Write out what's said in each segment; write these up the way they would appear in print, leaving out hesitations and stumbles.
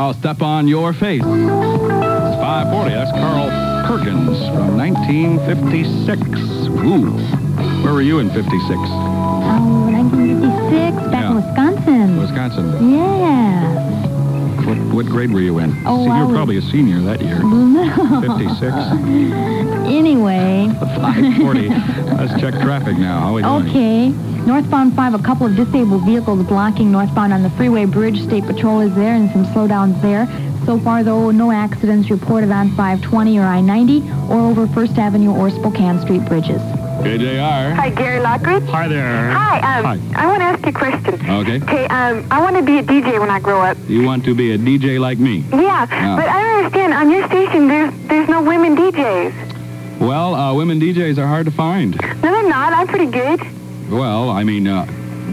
I'll step on your face. It's 5:40. That's Carl Perkins from 1956. Ooh. Where were you in 56? 1956, back in Wisconsin. Wisconsin. Yeah. What grade were you in? Oh, See, you were probably a senior that year. 56. Anyway. 5:40. Let's check traffic now. How are we doing? Okay. Northbound 5, a couple of disabled vehicles blocking northbound on the freeway bridge. State Patrol is there and some slowdowns there. So far, though, no accidents reported on 520 or I-90 or over First Avenue or Spokane Street bridges. KJR. Hi, Gary Lockridge. Hi there. Hi, Hi. I want to ask you a question. Okay. Okay, I want to be a DJ when I grow up. You want to be a DJ like me? Yeah, but I don't understand. On your station, there's no women DJs. Well, women DJs are hard to find. No, they're not. I'm pretty good. Well, I mean, are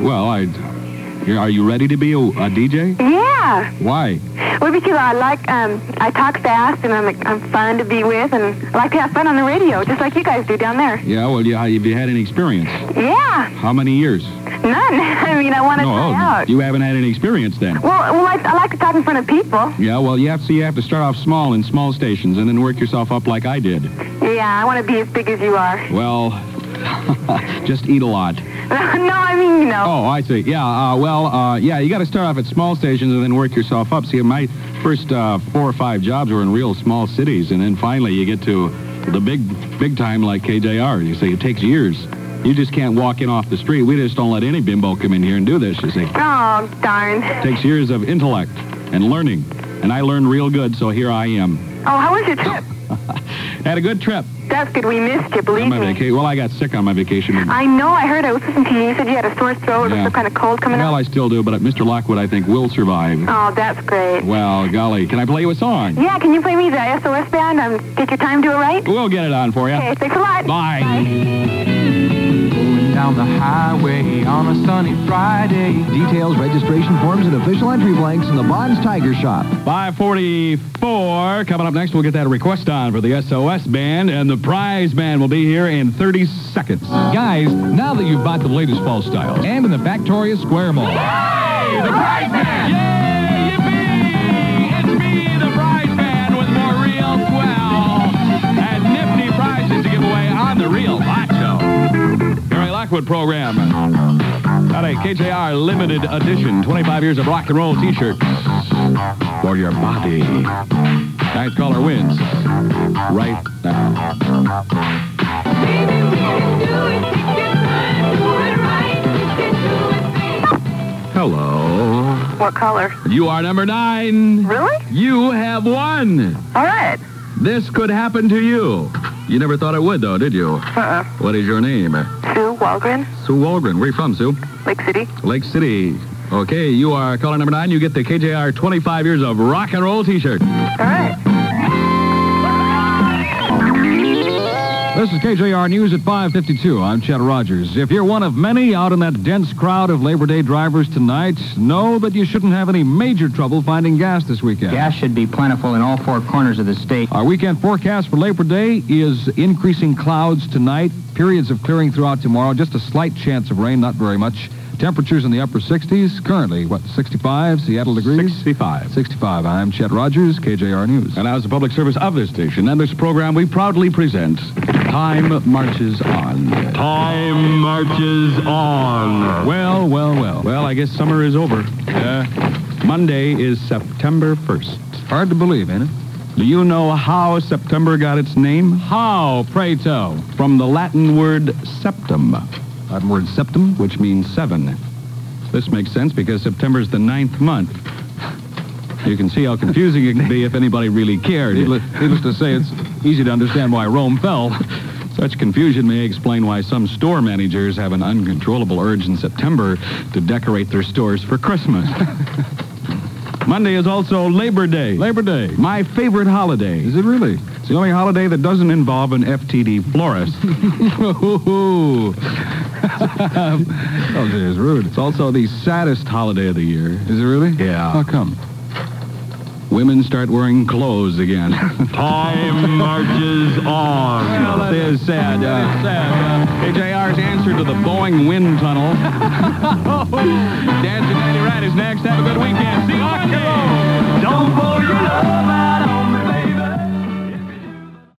you ready to be a DJ? Yeah. Why? Well, because I talk fast and I'm fun to be with, and I like to have fun on the radio, just like you guys do down there. Yeah, well, have you had any experience? Yeah. How many years? None. I mean, I want to try out. You haven't had any experience then? Well, I like to talk in front of people. Yeah, well, you have to start off small in small stations and then work yourself up like I did. Yeah, I want to be as big as you are. Well, just eat a lot. No, I mean, you know. Oh, I see. Yeah, you got to start off at small stations and then work yourself up. See, my first 4 or 5 jobs were in real small cities, and then finally you get to the big time like KJR. You see, it takes years. You just can't walk in off the street. We just don't let any bimbo come in here and do this, you see. Oh, darn. It takes years of intellect and learning, and I learned real good, so here I am. Oh, how was your trip? Had a good trip. That's good. We missed you, believe me. Well, I got sick on my vacation. I know. I heard. I was listening to you. You said you had a sore throat or some kind of cold coming up. Well, I still do, but Mr. Lockwood, I think, will survive. Oh, that's great. Well, golly. Can I play you a song? Yeah, can you play me the SOS band? Take your time, do it right? We'll get it on for you. Okay, thanks a lot. Bye. Going down the highway on a sunny Friday. Details, registration forms, and official entry blanks in the Bonds Tiger Shop. 5:44. Coming up next, we'll get that request on for the SOS band, and the prize band will be here in 30 seconds. Guys, now that you've bought the latest fall styles and in the Factoria Square Mall. Yay! The prize band! Yay! Yippee! It's me, the prize band, with more real swell and nifty prizes to give away on the Real Hot Show. Gary Lockwood program. Got a KJR limited edition, 25 years of rock and roll T-shirts for your body. Ninth caller wins right now. Hello. What color? You are number 9. Really? You have won. All right. This could happen to you. You never thought it would, though, did you? Uh-uh. What is your name? Sue Walgren. Sue Walgren. Where are you from, Sue? Lake City. Lake City. Okay, you are caller number 9. You get the KJR 25 years of rock and roll T-shirt. All right. This is KJR News at 5:52. I'm Chet Rogers. If you're one of many out in that dense crowd of Labor Day drivers tonight, know that you shouldn't have any major trouble finding gas this weekend. Gas should be plentiful in all 4 corners of the state. Our weekend forecast for Labor Day is increasing clouds tonight, periods of clearing throughout tomorrow, just a slight chance of rain, not very much. Temperatures in the upper 60s. Currently, 65 Seattle degrees? 65. 65. I'm Chet Rogers, KJR News. And as the public service of this station and this program, we proudly present Time Marches On. Time marches on. Well, well, well. Well, I guess summer is over. Monday is September 1st. Hard to believe, ain't it? Do you know how September got its name? How, pray tell? From the Latin word septum. Latin word septum? Which means 7. This makes sense because September's the 9th month. You can see how confusing it can be if anybody really cared. Needless to say, it's easy to understand why Rome fell. Such confusion may explain why some store managers have an uncontrollable urge in September to decorate their stores for Christmas. Monday is also Labor Day. Labor Day. My favorite holiday. Is it really? It's the only holiday that doesn't involve an FTD florist. Oh, gee, it's rude. It's also the saddest holiday of the year. Is it really? Yeah. How come? Women start wearing clothes again. Time marches on. That is sad. KJR's answer to the Boeing wind tunnel. Dancing Lady Rat is next. Have a good weekend. See you Monday.